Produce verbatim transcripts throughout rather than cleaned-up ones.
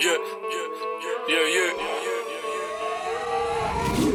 yeah, yeah, yeah, yeah.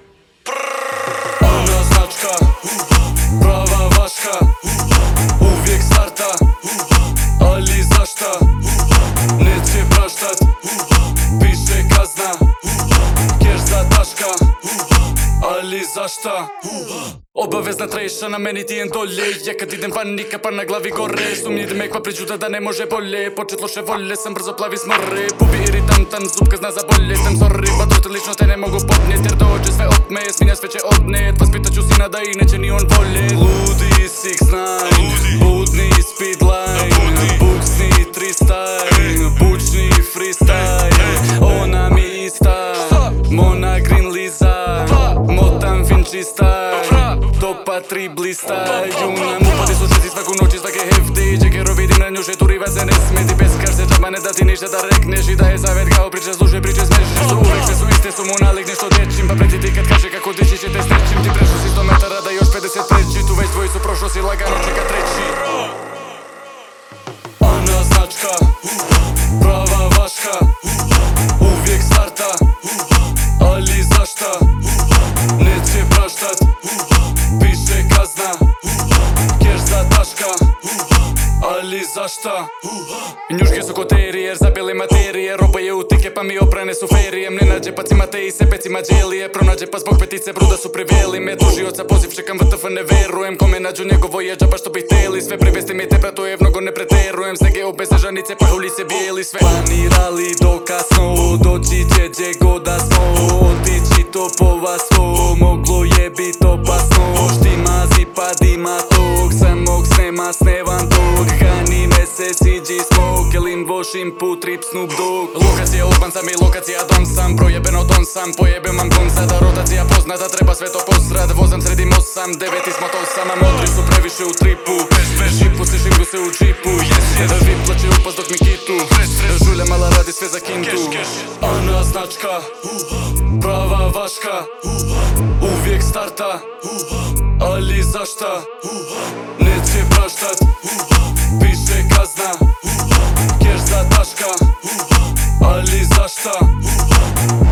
Ona značka, prava vaška, uvijek starta, ali zašta, neće praštat, piše kazna, keš za taška, ali zašta. Obavezna treša na meni ti dolje. Ja kad idem panika pa na glavi gore. Sumnji da me kva pričuta da ne može bolje. Počet loše volje, sam brzo plavi smore. Pubi iritantan, zubka zna za bolje. Sam sorry, pa to lično te ne mogu podnijet. Jer dođe sve od me, svinja sve će odnet. Vaspitaću sina da i neće ni on volje. Ludi six nine, budni speedline, buksni tristyle, bučni freestyle. Ona mi ista, Mona Green Liza, motam Vinci style. Topa tri blistaju nam upadi slušati svaku noć i svake hefti. Čeker vidim na nju šeturiva se ne smeti. Peskar se džaba ne da ti ništa da rekneš. I da je savjet kao priče služe priče smešne. Što uvek sve su iste su mu nalik nešto dječim. Pa preti ti kad kaže kako dići će te strećim. Ti prešao si sto metara da još pedeset preći. Tu već tvoji su prošlo si lagano čeka treći. Ana značka, prava vaška, uvijek starta, ali zašta, neće praštat, piše kazna, keš za taška, ali zašta. Njuške su ko terijer, zabili materije. Roba je utike pa mi oprane su ferijem. Ne nađe pa cimate i se pecima djelije. Pronađe pa zbog petice bruda su privijeli me. Tužioca poziv čekam V T F ne verujem. Kome nađu njegovo je džaba što bi htjeli. Sve privesti mi te pratujem, mnogo ne preterujem. Snege obesežanice pa huli se bijeli sve. Planirali do kasno, doći će gdje god da smo. Otići to po vas svo, moglo je bit opasno. Štima zipa dima tog, samog snema snevam tog. Hani mesec iđi smog, kelim vošim put rip Snoop Dogg. Lokacija urban sam i lokacija dom sam, projebeno don sam, pojebem vam kom sada. Rotacija poznata, treba sve to posrad. Vozam sredim osam, devet ismot osam, a modri su previše u tripu. Šipu se šimgu se u džipu, vip plaće upas dok mi kitu. Žulja mala radi sve za kintu. Ana značka, prava vaška, uvijek starta, ali zašta, neće praštat, piše kazna, keš za taška, ali zašta.